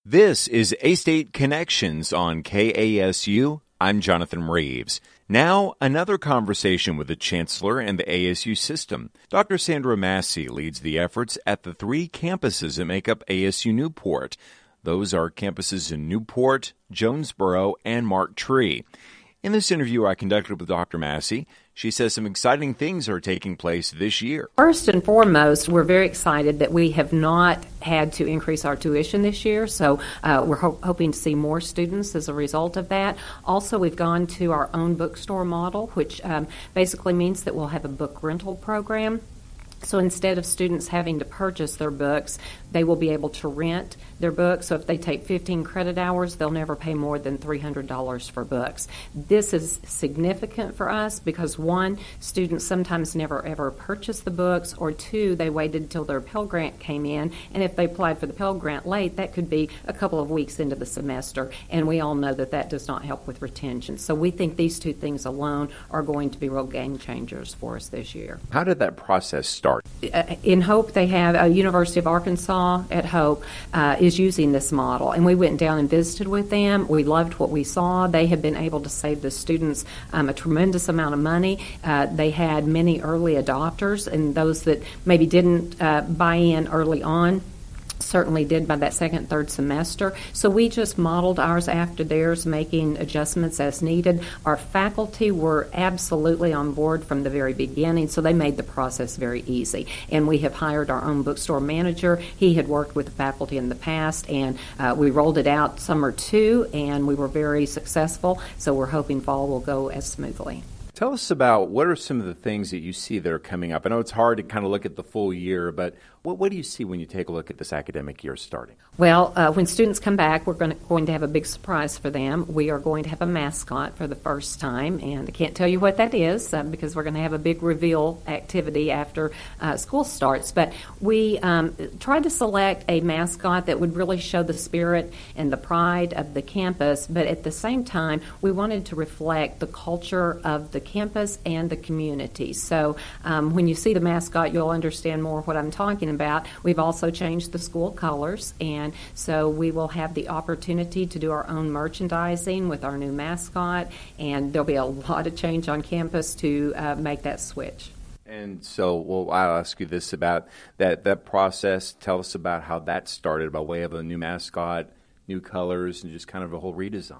This is A-State Connections on KASU. I'm Jonathan Reeves. Now, another conversation with the Chancellor and the ASU system. Dr. Sandra Massey leads the efforts at the three campuses that make up ASU Newport. Those are campuses in Newport, Jonesboro, and Marked Tree. In this interview I conducted with Dr. Massey, she says some exciting things are taking place this year. First and foremost, we're very excited that we have not had to increase our tuition this year, so we're hoping to see more students as a result of that. Also, we've gone to our own bookstore model, which basically means that we'll have a book rental program. So instead of students having to purchase their books, they will be able to rent their books. So if they take 15 credit hours, they'll never pay more than $300 for books. This is significant for us because, one, students sometimes never ever purchase the books, or two, they waited till their Pell Grant came in, and if they applied for the Pell Grant late, that could be a couple of weeks into the semester, and we all know that that does not help with retention. So we think these two things alone are going to be real game changers for us this year. How did that process start? In Hope, they have University of Arkansas at Hope is using this model, and we went down and visited with them. We loved what we saw. They have been able to save the students a tremendous amount of money. They had many early adopters, and those that maybe didn't buy in early on certainly did by that second, third semester. So we just modeled ours after theirs, making adjustments as needed. Our faculty were absolutely on board from the very beginning, so they made the process very easy. And we have hired our own bookstore manager. He had worked with the faculty in the past, and we rolled it out summer 2, and we were very successful. So we're hoping fall will go as smoothly. Tell us about what are some of the things that you see that are coming up. I know it's hard to kind of look at the full year, but what do you see when you take a look at this academic year starting? Well, when students come back, we're going to have a big surprise for them. We are going to have a mascot for the first time, and I can't tell you what that is because we're going to have a big reveal activity after school starts. But we tried to select a mascot that would really show the spirit and the pride of the campus, but at the same time, we wanted to reflect the culture of the campus and the community. So when you see the mascot, you'll understand more what I'm talking about. We've also changed the school colors, and so we will have the opportunity to do our own merchandising with our new mascot, and there'll be a lot of change on campus to make that switch. And so, I'll ask you this about that process. Tell us about how that started by way of a new mascot, new colors, and just kind of a whole redesign.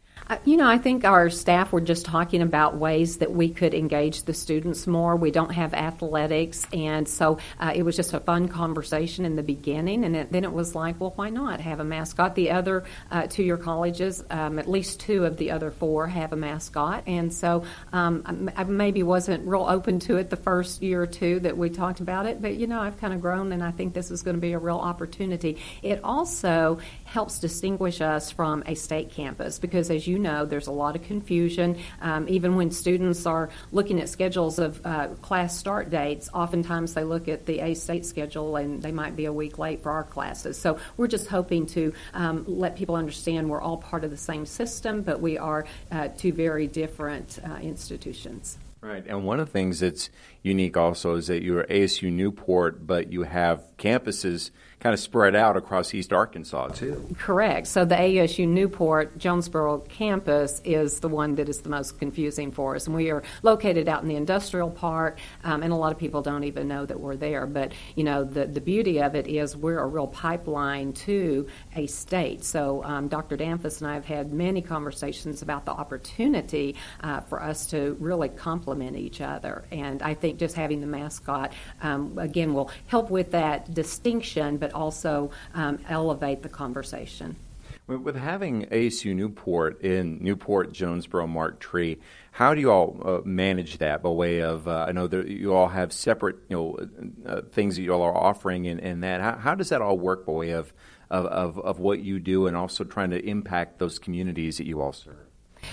I think our staff were just talking about ways that we could engage the students more. We don't have athletics, and so it was just a fun conversation in the beginning, and then it was like, well, why not have a mascot? The other two-year colleges, at least 2 of the other 4 have a mascot, and so I maybe wasn't real open to it the first year or 2 that we talked about it, but, I've kind of grown, and I think this is going to be a real opportunity. It also helps distinguish us from a state campus because, as you know, there's a lot of confusion. Even when students are looking at schedules of class start dates, oftentimes they look at the A-State schedule and they might be a week late for our classes. So we're just hoping to let people understand we're all part of the same system, but we are 2 very different institutions. Right, and one of the things that's unique also is that you're ASU Newport, but you have campuses kind of spread out across East Arkansas, too. Correct. So the ASU Newport Jonesboro campus is the one that is the most confusing for us. And we are located out in the industrial park, and a lot of people don't even know that we're there. But, the beauty of it is we're a real pipeline to a state. So Dr. Danfus and I have had many conversations about the opportunity for us to really complement each other. And I think just having the mascot, again, will help with that distinction, but also elevate the conversation. With having ASU Newport in Newport, Jonesboro, Marked Tree, how do you all manage that by way of, I know that you all have separate things that you all are offering and that. How does that all work by way of what you do and also trying to impact those communities that you all serve?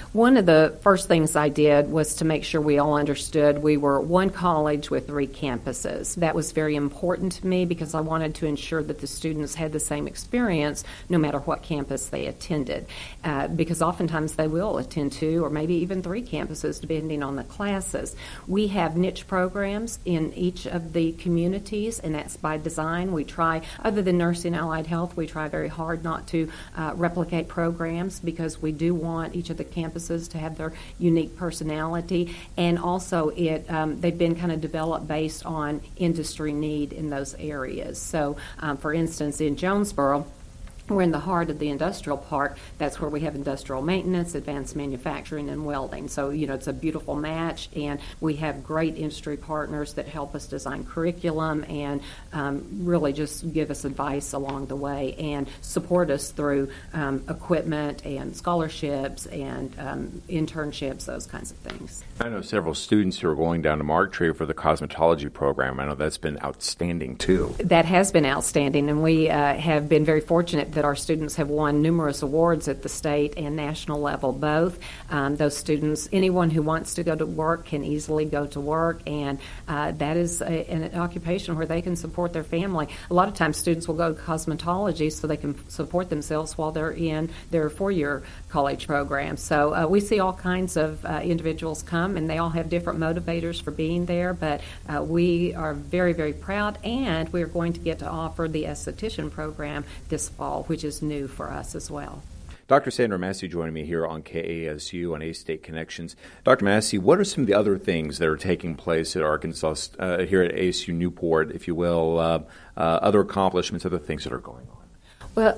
One of the first things I did was to make sure we all understood we were one college with 3 campuses. That was very important to me because I wanted to ensure that the students had the same experience no matter what campus they attended. Because oftentimes they will attend 2 or maybe even 3 campuses depending on the classes. We have niche programs in each of the communities, and that's by design. We try, other than nursing and allied health, we try very hard not to replicate programs because we do want each of the campuses to have their unique personality, and also they've been kind of developed based on industry need in those areas. So, for instance, in Jonesboro, we're in the heart of the industrial park. That's where we have industrial maintenance, advanced manufacturing, and welding. So, it's a beautiful match, and we have great industry partners that help us design curriculum and really just give us advice along the way and support us through equipment and scholarships and internships, those kinds of things. I know several students who are going down to Marktree for the cosmetology program. I know that's been outstanding, too. That has been outstanding, and we have been very fortunate that our students have won numerous awards at the state and national level both. Those students, anyone who wants to go to work can easily go to work, and that is an occupation where they can support their family. A lot of times students will go to cosmetology so they can support themselves while they're in their 4-year college program. So we see all kinds of individuals come, and they all have different motivators for being there, but we are very, very proud, and we're going to get to offer the esthetician program this fall, which is new for us as well. Dr. Sandra Massey joining me here on KASU on A-State Connections. Dr. Massey, what are some of the other things that are taking place at Arkansas, here at ASU Newport, if you will, other accomplishments, other things that are going on? Well,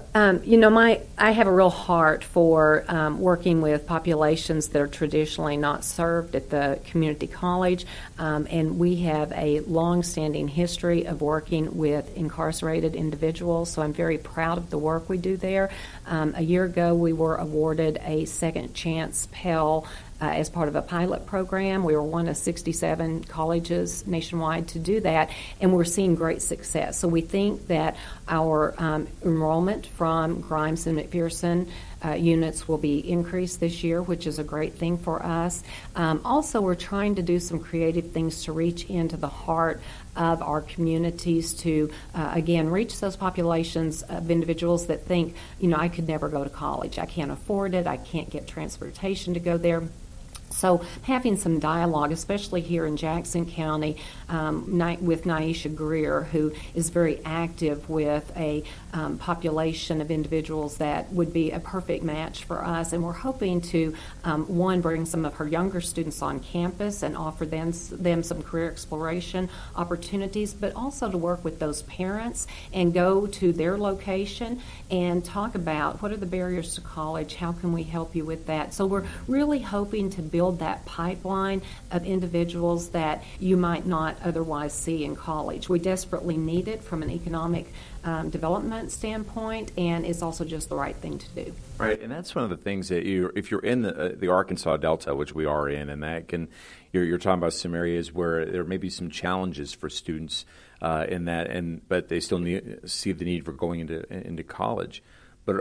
I have a real heart for working with populations that are traditionally not served at the community college, and we have a long-standing history of working with incarcerated individuals, so I'm very proud of the work we do there. A year ago, we were awarded a Second Chance Pell as part of a pilot program. We were one of 67 colleges nationwide to do that, and we're seeing great success. So we think that our enrollment from Grimes and McPherson units will be increased this year, which is a great thing for us. Also, we're trying to do some creative things to reach into the heart of our communities to, again, reach those populations of individuals that think, I could never go to college. I can't afford it. I can't get transportation to go there. So having some dialogue, especially here in Jackson County, with Naisha Greer, who is very active with a population of individuals that would be a perfect match for us. And we're hoping to, one, bring some of her younger students on campus and offer them some career exploration opportunities, but also to work with those parents and go to their location and talk about what are the barriers to college, how can we help you with that. So we're really hoping to build that pipeline of individuals that you might not otherwise see in college. We desperately need it from an economic development standpoint, and it's also just the right thing to do. Right, and that's one of the things that if you're in the Arkansas Delta, which we are in, and that you're talking about some areas where there may be some challenges for students in that, but they still see the need for going into college. But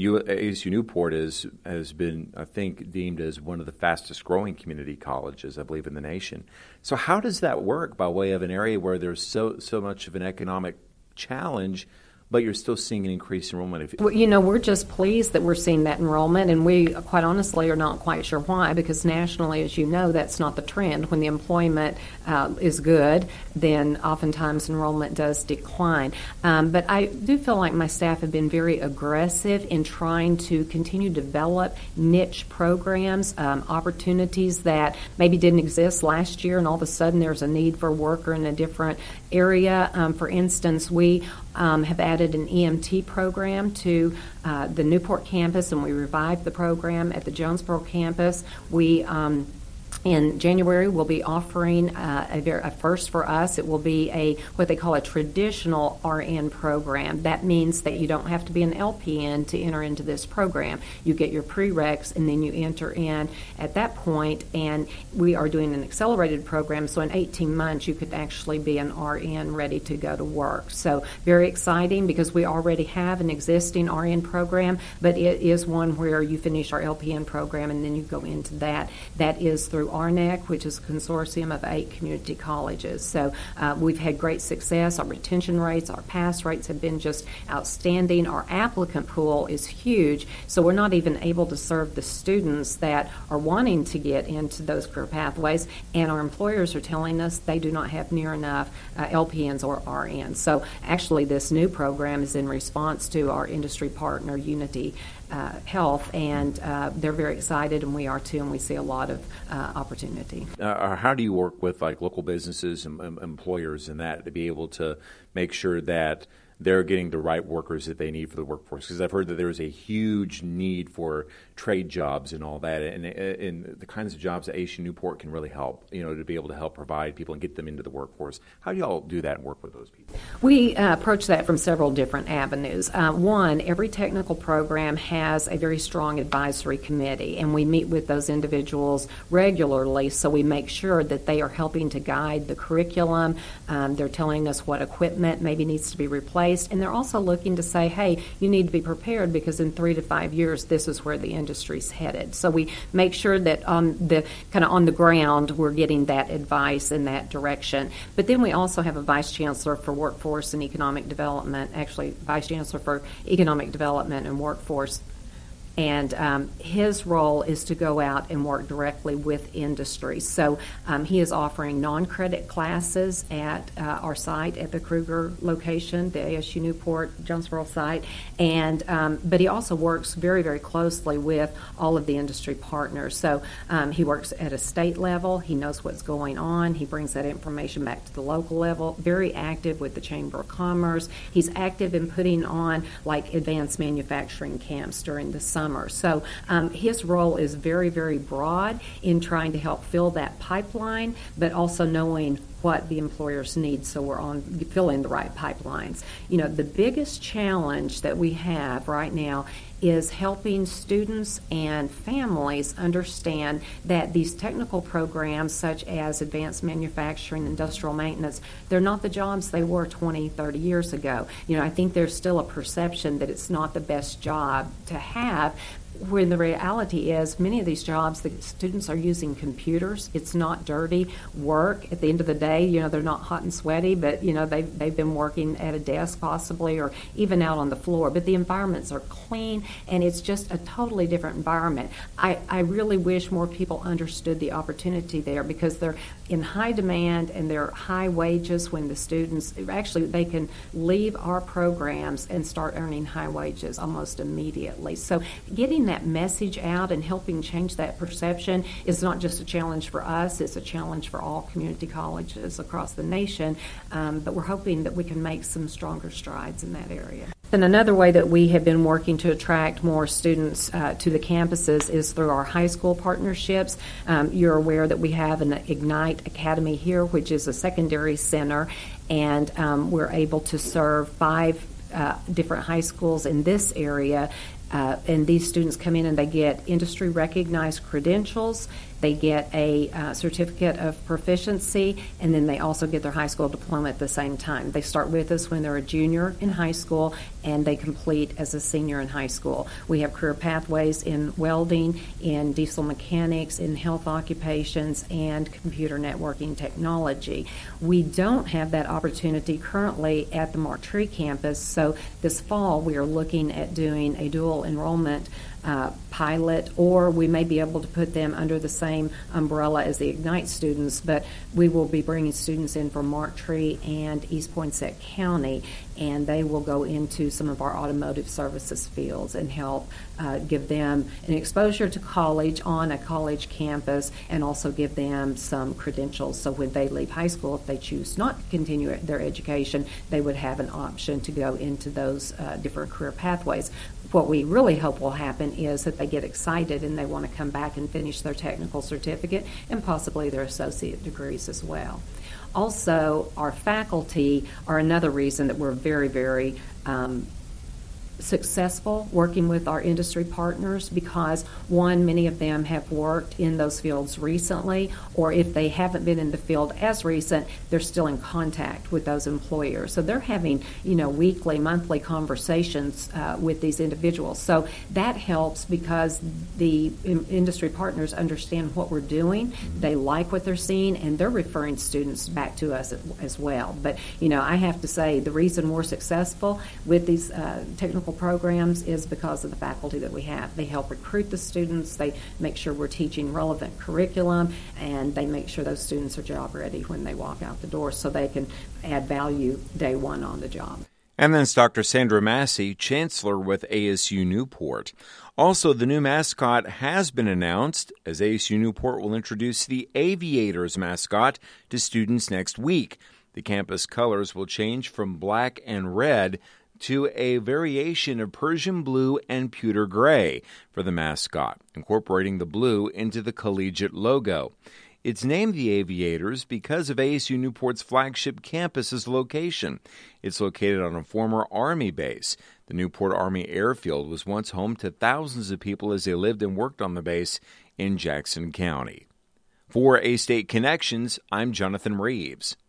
ASU Newport has been, I think, deemed as one of the fastest growing community colleges, I believe, in the nation. So how does that work by way of an area where there's so much of an economic challenge, but you're still seeing an increased enrollment? Well, we're just pleased that we're seeing that enrollment, and we quite honestly are not quite sure why, because nationally, as you know, that's not the trend. When the employment is good, then oftentimes enrollment does decline. But I do feel like my staff have been very aggressive in trying to continue to develop niche programs, opportunities that maybe didn't exist last year, and all of a sudden there's a need for a worker in a different area. For instance, we have added an EMT program to the Newport campus, and we revived the program at the Jonesboro campus. We In January, we'll be offering a first for us. It will be what they call a traditional RN program. That means that you don't have to be an LPN to enter into this program. You get your prereqs, and then you enter in at that point, and we are doing an accelerated program, so in 18 months you could actually be an RN ready to go to work. So very exciting, because we already have an existing RN program, but it is one where you finish our LPN program and then you go into that. That is through RNEC, which is a consortium of 8 community colleges. So we've had great success. Our retention rates, our pass rates have been just outstanding. Our applicant pool is huge, so we're not even able to serve the students that are wanting to get into those career pathways, and our employers are telling us they do not have near enough LPNs or RNs. So actually this new program is in response to our industry partner, Unity Health, and they're very excited, and we are too, and we see a lot of opportunity. How do you work with like local businesses and employers and that to be able to make sure that they're getting the right workers that they need for the workforce? Because I've heard that there's a huge need for trade jobs and all that, and the kinds of jobs that ASU Newport can really help, to be able to help provide people and get them into the workforce. How do y'all do that and work with those people? We approach that from several different avenues. One, every technical program has a very strong advisory committee, and we meet with those individuals regularly, so we make sure that they are helping to guide the curriculum. They're telling us what equipment maybe needs to be replaced, and they're also looking to say, hey, you need to be prepared, because in 3 to 5 years, this is where the industry's headed. So we make sure that on the ground, we're getting that advice in that direction. But then we also have a vice chancellor for workforce and economic development, actually vice chancellor for economic development and workforce. And his role is to go out and work directly with industry. So he is offering non-credit classes at our site at the Kruger location, the ASU Newport Jonesboro site, and but he also works very, very closely with all of the industry partners. So he works at a state level. He knows what's going on. He brings that information back to the local level. Very active with the Chamber of Commerce. He's active in putting on like advanced manufacturing camps during the summer. So his role is very, very broad in trying to help fill that pipeline, but also knowing what the employers need, so we're on filling the right pipelines. The biggest challenge that we have right now is helping students and families understand that these technical programs, such as advanced manufacturing, industrial maintenance, they're not the jobs they were 20, 30 years ago. I think there's still a perception that it's not the best job to have, when the reality is many of these jobs, the students are using computers. It's not dirty work. At the end of the day, they're not hot and sweaty, but, they've been working at a desk possibly or even out on the floor. But the environments are clean, and it's just a totally different environment. I really wish more people understood the opportunity there, because they're in high demand and they're high wages when the students, actually they can leave our programs and start earning high wages almost immediately. So getting that message out and helping change that perception is not just a challenge for us, it's a challenge for all community colleges across the nation, but we're hoping that we can make some stronger strides in that area. And another way that we have been working to attract more students to the campuses is through our high school partnerships. You're aware that we have an Ignite Academy here, which is a secondary center, and we're able to serve 5 different high schools in this area. And these students come in and they get industry recognized credentials, they get a certificate of proficiency, and then they also get their high school diploma at the same time. They start with us when they're a junior in high school, and they complete as a senior in high school. We have career pathways in welding, in diesel mechanics, in health occupations, and computer networking technology. We don't have that opportunity currently at the Montgomery campus, so this fall we are looking at doing a dual enrollment pilot, or we may be able to put them under the same umbrella as the Ignite students, but we will be bringing students in from Montgomery and East Poinsett County, and they will go into some of our automotive services fields and help give them an exposure to college on a college campus, and also give them some credentials so when they leave high school, if they choose not to continue their education, they would have an option to go into those different career pathways. What we really hope will happen is that they get excited and they want to come back and finish their technical certificate and possibly their associate degrees as well. Also, our faculty are another reason that we're very, very successful working with our industry partners, because one, many of them have worked in those fields recently, or if they haven't been in the field as recent, they're still in contact with those employers. So they're having, weekly, monthly conversations with these individuals. So that helps because the industry partners understand what we're doing, they like what they're seeing, and they're referring students back to us as well. But, I have to say the reason we're successful with these technical programs is because of the faculty that we have. They help recruit the students, they make sure we're teaching relevant curriculum, and they make sure those students are job ready when they walk out the door so they can add value day one on the job. And then it's Dr. Sandra Massey, Chancellor with ASU Newport. Also, the new mascot has been announced, as ASU Newport will introduce the Aviators mascot to students next week. The campus colors will change from black and red to a variation of Persian blue and pewter gray for the mascot, incorporating the blue into the collegiate logo. It's named the Aviators because of ASU Newport's flagship campus's location. It's located on a former Army base. The Newport Army Airfield was once home to thousands of people as they lived and worked on the base in Jackson County. For A-State Connections, I'm Jonathan Reeves.